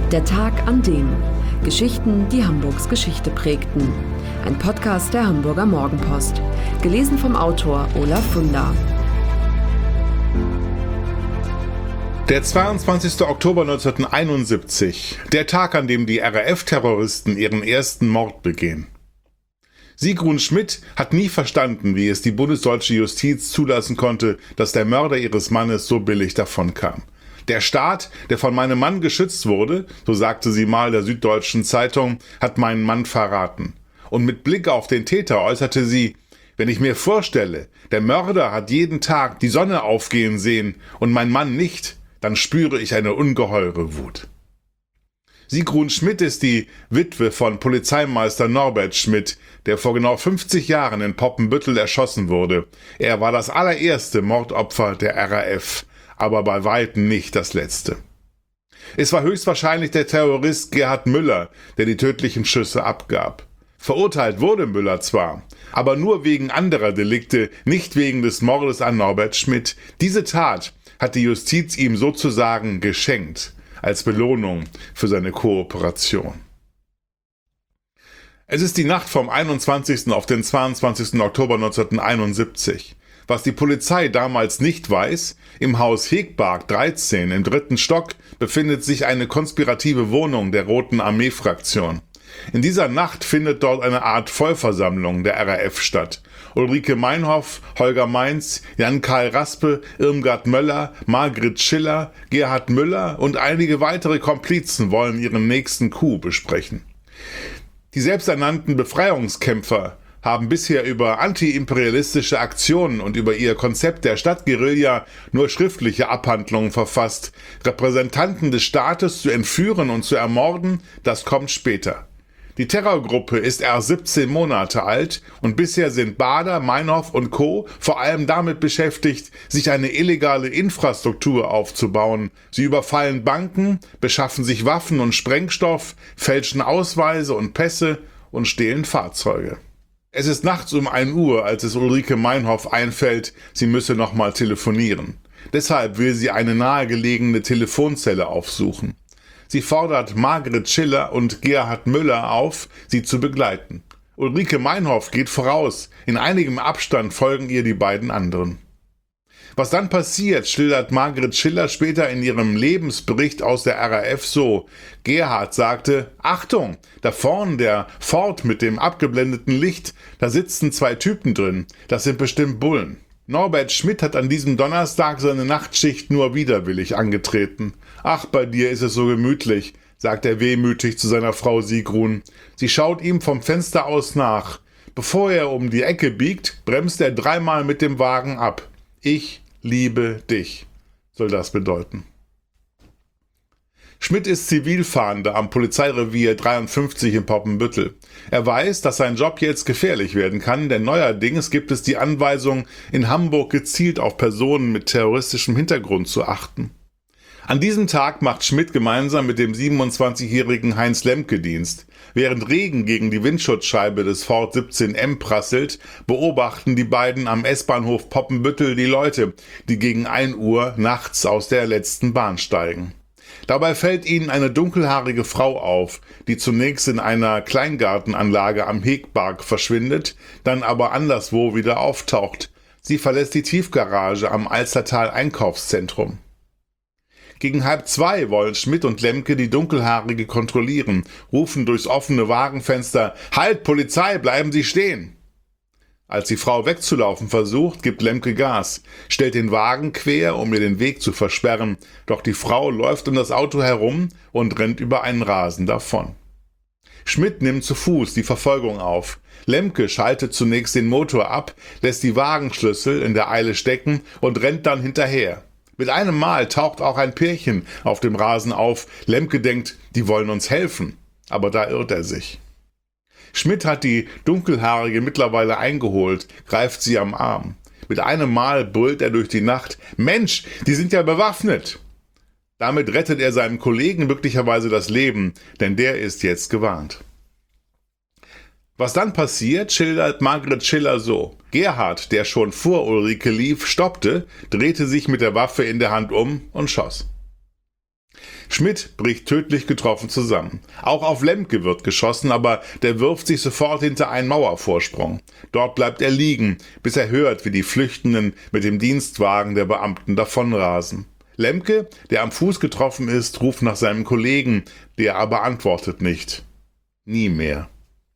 Der Tag an dem. Geschichten, die Hamburgs Geschichte prägten. Ein Podcast der Hamburger Morgenpost. Gelesen vom Autor Olaf Funder. Der 22. Oktober 1971. Der Tag, an dem die RAF-Terroristen ihren ersten Mord begehen. Sigrun Schmidt hat nie verstanden, wie es die bundesdeutsche Justiz zulassen konnte, dass der Mörder ihres Mannes so billig davonkam. Der Staat, der von meinem Mann geschützt wurde, so sagte sie mal der Süddeutschen Zeitung, hat meinen Mann verraten. Und mit Blick auf den Täter äußerte sie: Wenn ich mir vorstelle, der Mörder hat jeden Tag die Sonne aufgehen sehen und mein Mann nicht, dann spüre ich eine ungeheure Wut. Sigrun Schmidt ist die Witwe von Polizeimeister Norbert Schmidt, der vor genau 50 Jahren in Poppenbüttel erschossen wurde. Er war das allererste Mordopfer der RAF, aber bei weitem nicht das letzte. Es war höchstwahrscheinlich der Terrorist Gerhard Müller, der die tödlichen Schüsse abgab. Verurteilt wurde Müller zwar, aber nur wegen anderer Delikte, nicht wegen des Mordes an Norbert Schmidt. Diese Tat hat die Justiz ihm sozusagen geschenkt, als Belohnung für seine Kooperation. Es ist die Nacht vom 21. auf den 22. Oktober 1971. Was die Polizei damals nicht weiß: im Haus Hegbark 13 im 3. Stock befindet sich eine konspirative Wohnung der Roten Armee-Fraktion. In dieser Nacht findet dort eine Art Vollversammlung der RAF statt. Ulrike Meinhof, Holger Mainz, Jan-Karl Raspe, Irmgard Möller, Margret Schiller, Gerhard Müller und einige weitere Komplizen wollen ihren nächsten Coup besprechen. Die selbsternannten Befreiungskämpfer haben bisher über antiimperialistische Aktionen und über ihr Konzept der Stadtguerilla nur schriftliche Abhandlungen verfasst. Repräsentanten des Staates zu entführen und zu ermorden, das kommt später. Die Terrorgruppe ist erst 17 Monate alt und bisher sind Bader, Meinhof und Co. vor allem damit beschäftigt, sich eine illegale Infrastruktur aufzubauen. Sie überfallen Banken, beschaffen sich Waffen und Sprengstoff, fälschen Ausweise und Pässe und stehlen Fahrzeuge. Es ist nachts um 1 Uhr, als es Ulrike Meinhof einfällt, sie müsse nochmal telefonieren. Deshalb will sie eine nahegelegene Telefonzelle aufsuchen. Sie fordert Margret Schiller und Gerhard Müller auf, sie zu begleiten. Ulrike Meinhof geht voraus, in einigem Abstand folgen ihr die beiden anderen. Was dann passiert, schildert Margret Schiller später in ihrem Lebensbericht aus der RAF so: Gerhard sagte: Achtung, da vorne der Ford mit dem abgeblendeten Licht, da sitzen 2 Typen drin, das sind bestimmt Bullen. Norbert Schmidt hat an diesem Donnerstag seine Nachtschicht nur widerwillig angetreten. Ach, bei dir ist es so gemütlich, sagt er wehmütig zu seiner Frau Sigrun. Sie schaut ihm vom Fenster aus nach. Bevor er um die Ecke biegt, bremst er 3-mal mit dem Wagen ab. Ich liebe dich, soll das bedeuten. Schmidt ist Zivilfahnder am Polizeirevier 53 in Poppenbüttel. Er weiß, dass sein Job jetzt gefährlich werden kann, denn neuerdings gibt es die Anweisung, in Hamburg gezielt auf Personen mit terroristischem Hintergrund zu achten. An diesem Tag macht Schmidt gemeinsam mit dem 27-jährigen Heinz Lemke Dienst. Während Regen gegen die Windschutzscheibe des Ford 17M prasselt, beobachten die beiden am S-Bahnhof Poppenbüttel die Leute, die gegen 1 Uhr nachts aus der letzten Bahn steigen. Dabei fällt ihnen eine dunkelhaarige Frau auf, die zunächst in einer Kleingartenanlage am Hegbark verschwindet, dann aber anderswo wieder auftaucht. Sie verlässt die Tiefgarage am Alstertal Einkaufszentrum. Gegen 1:30 wollen Schmidt und Lemke die Dunkelhaarige kontrollieren, rufen durchs offene Wagenfenster: Halt, Polizei, bleiben Sie stehen! Als die Frau wegzulaufen versucht, gibt Lemke Gas, stellt den Wagen quer, um ihr den Weg zu versperren, doch die Frau läuft um das Auto herum und rennt über einen Rasen davon. Schmidt nimmt zu Fuß die Verfolgung auf. Lemke schaltet zunächst den Motor ab, lässt die Wagenschlüssel in der Eile stecken und rennt dann hinterher. Mit einem Mal taucht auch ein Pärchen auf dem Rasen auf. Lemke denkt, die wollen uns helfen, aber da irrt er sich. Schmidt hat die Dunkelhaarige mittlerweile eingeholt, greift sie am Arm. Mit einem Mal brüllt er durch die Nacht: Mensch, die sind ja bewaffnet! Damit rettet er seinem Kollegen möglicherweise das Leben, denn der ist jetzt gewarnt. Was dann passiert, schildert Margret Schiller so: Gerhard, der schon vor Ulrike lief, stoppte, drehte sich mit der Waffe in der Hand um und schoss. Schmidt bricht tödlich getroffen zusammen. Auch auf Lemke wird geschossen, aber der wirft sich sofort hinter einen Mauervorsprung. Dort bleibt er liegen, bis er hört, wie die Flüchtenden mit dem Dienstwagen der Beamten davonrasen. Lemke, der am Fuß getroffen ist, ruft nach seinem Kollegen, der aber antwortet nicht. Nie mehr.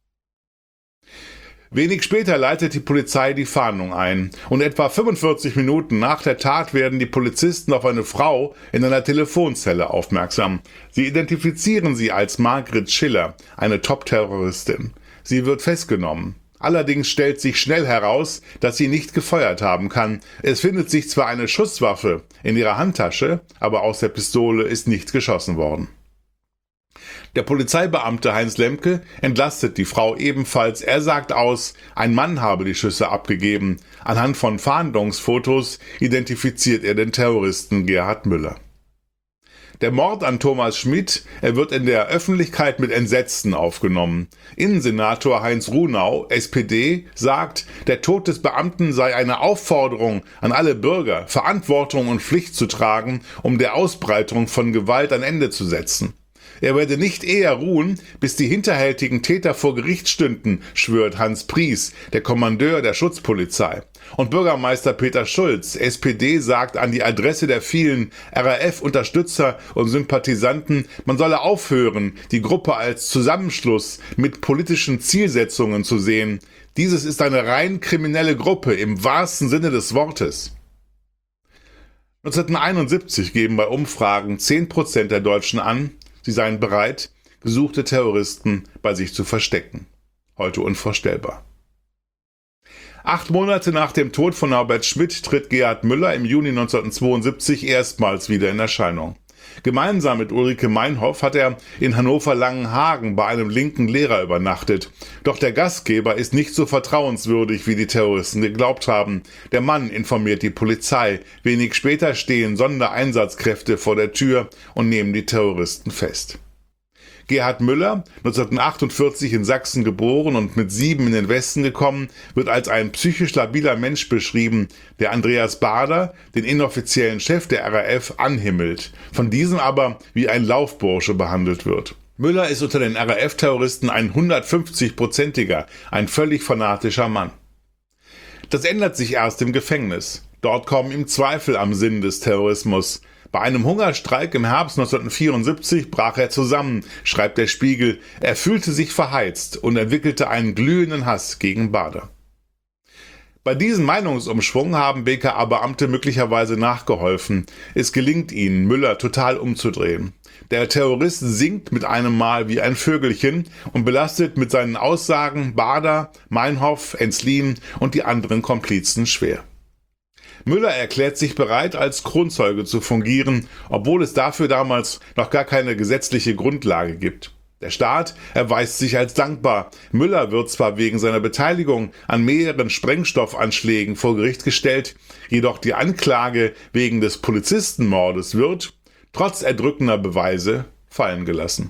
Wenig später leitet die Polizei die Fahndung ein und etwa 45 Minuten nach der Tat werden die Polizisten auf eine Frau in einer Telefonzelle aufmerksam. Sie identifizieren sie als Margret Schiller, eine Top-Terroristin. Sie wird festgenommen. Allerdings stellt sich schnell heraus, dass sie nicht gefeuert haben kann. Es findet sich zwar eine Schusswaffe in ihrer Handtasche, aber aus der Pistole ist nichts geschossen worden. Der Polizeibeamte Heinz Lemke entlastet die Frau ebenfalls. Er sagt aus, ein Mann habe die Schüsse abgegeben. Anhand von Fahndungsfotos identifiziert er den Terroristen Gerhard Müller. Der Mord an Thomas Schmidt, er wird in der Öffentlichkeit mit Entsetzen aufgenommen. Innensenator Heinz Runau, SPD, sagt, der Tod des Beamten sei eine Aufforderung an alle Bürger, Verantwortung und Pflicht zu tragen, um der Ausbreitung von Gewalt ein Ende zu setzen. Er werde nicht eher ruhen, bis die hinterhältigen Täter vor Gericht stünden, schwört Hans Pries, der Kommandeur der Schutzpolizei. Und Bürgermeister Peter Schulz, SPD, sagt an die Adresse der vielen RAF-Unterstützer und Sympathisanten, man solle aufhören, die Gruppe als Zusammenschluss mit politischen Zielsetzungen zu sehen. Dieses ist eine rein kriminelle Gruppe im wahrsten Sinne des Wortes. 1971 geben bei Umfragen 10% der Deutschen an, sie seien bereit, gesuchte Terroristen bei sich zu verstecken. Heute unvorstellbar. 8 Monate nach dem Tod von Norbert Schmidt tritt Gerhard Müller im Juni 1972 erstmals wieder in Erscheinung. Gemeinsam mit Ulrike Meinhoff hat er in Hannover-Langenhagen bei einem linken Lehrer übernachtet. Doch der Gastgeber ist nicht so vertrauenswürdig, wie die Terroristen geglaubt haben. Der Mann informiert die Polizei. Wenig später stehen Sondereinsatzkräfte vor der Tür und nehmen die Terroristen fest. Gerhard Müller, 1948 in Sachsen geboren und mit 7 in den Westen gekommen, wird als ein psychisch labiler Mensch beschrieben, der Andreas Baader, den inoffiziellen Chef der RAF, anhimmelt, von diesem aber wie ein Laufbursche behandelt wird. Müller ist unter den RAF-Terroristen ein 150-prozentiger, ein völlig fanatischer Mann. Das ändert sich erst im Gefängnis. Dort kommen ihm Zweifel am Sinn des Terrorismus. Bei einem Hungerstreik im Herbst 1974 brach er zusammen, schreibt der Spiegel. Er fühlte sich verheizt und entwickelte einen glühenden Hass gegen Baader. Bei diesem Meinungsumschwung haben BKA-Beamte möglicherweise nachgeholfen. Es gelingt ihnen, Müller total umzudrehen. Der Terrorist singt mit einem Mal wie ein Vögelchen und belastet mit seinen Aussagen Baader, Meinhoff, Enslin und die anderen Komplizen schwer. Müller erklärt sich bereit, als Kronzeuge zu fungieren, obwohl es dafür damals noch gar keine gesetzliche Grundlage gibt. Der Staat erweist sich als dankbar. Müller wird zwar wegen seiner Beteiligung an mehreren Sprengstoffanschlägen vor Gericht gestellt, jedoch die Anklage wegen des Polizistenmordes wird, trotz erdrückender Beweise, fallen gelassen.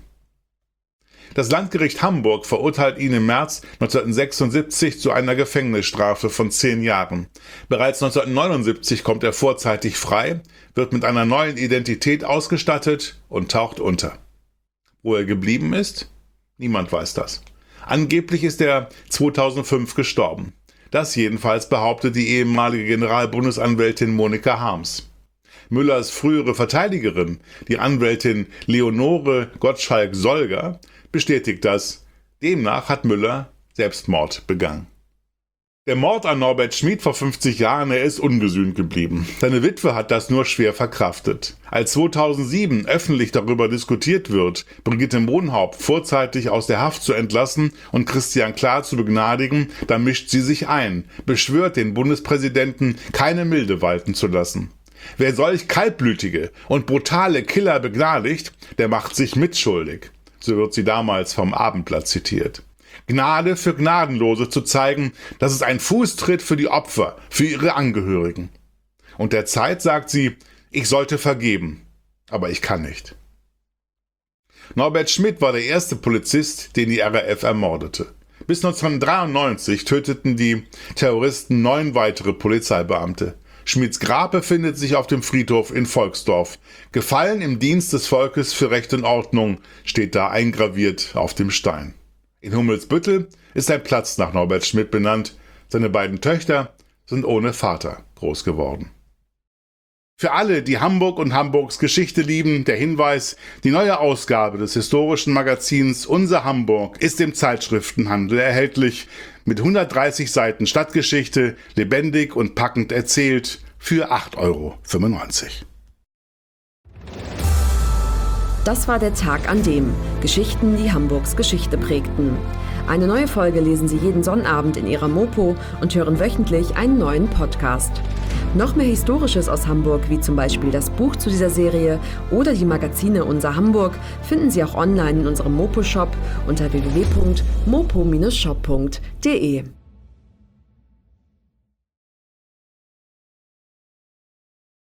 Das Landgericht Hamburg verurteilt ihn im März 1976 zu einer Gefängnisstrafe von 10 Jahren. Bereits 1979 kommt er vorzeitig frei, wird mit einer neuen Identität ausgestattet und taucht unter. Wo er geblieben ist? Niemand weiß das. Angeblich ist er 2005 gestorben. Das jedenfalls behauptet die ehemalige Generalbundesanwältin Monika Harms. Müllers frühere Verteidigerin, die Anwältin Leonore Gottschalk-Solger, bestätigt das. Demnach hat Müller Selbstmord begangen. Der Mord an Norbert Schmidt vor 50 Jahren, er ist ungesühnt geblieben. Seine Witwe hat das nur schwer verkraftet. Als 2007 öffentlich darüber diskutiert wird, Brigitte Mohnhaupt vorzeitig aus der Haft zu entlassen und Christian Klar zu begnadigen, da mischt sie sich ein, beschwört den Bundespräsidenten, keine Milde walten zu lassen. Wer solch kaltblütige und brutale Killer begnadigt, der macht sich mitschuldig. So wird sie damals vom Abendblatt zitiert. Gnade für Gnadenlose zu zeigen, das ist ein Fußtritt für die Opfer, für ihre Angehörigen. Und der Zeit sagt sie, ich sollte vergeben, aber ich kann nicht. Norbert Schmidt war der erste Polizist, den die RAF ermordete. Bis 1993 töteten die Terroristen 9 weitere Polizeibeamte. Schmieds Grab befindet sich auf dem Friedhof in Volksdorf. Gefallen im Dienst des Volkes für Recht und Ordnung steht da eingraviert auf dem Stein. In Hummelsbüttel ist ein Platz nach Norbert Schmied benannt. Seine beiden Töchter sind ohne Vater groß geworden. Für alle, die Hamburg und Hamburgs Geschichte lieben, der Hinweis: Die neue Ausgabe des historischen Magazins Unser Hamburg ist im Zeitschriftenhandel erhältlich, mit 130 Seiten Stadtgeschichte, lebendig und packend erzählt, für 8,95 €. Das war der Tag an dem Geschichten, die Hamburgs Geschichte prägten. Eine neue Folge lesen Sie jeden Sonnabend in Ihrer Mopo und hören wöchentlich einen neuen Podcast. Noch mehr Historisches aus Hamburg, wie zum Beispiel das Buch zu dieser Serie oder die Magazine Unser Hamburg, finden Sie auch online in unserem Mopo-Shop unter www.mopo-shop.de.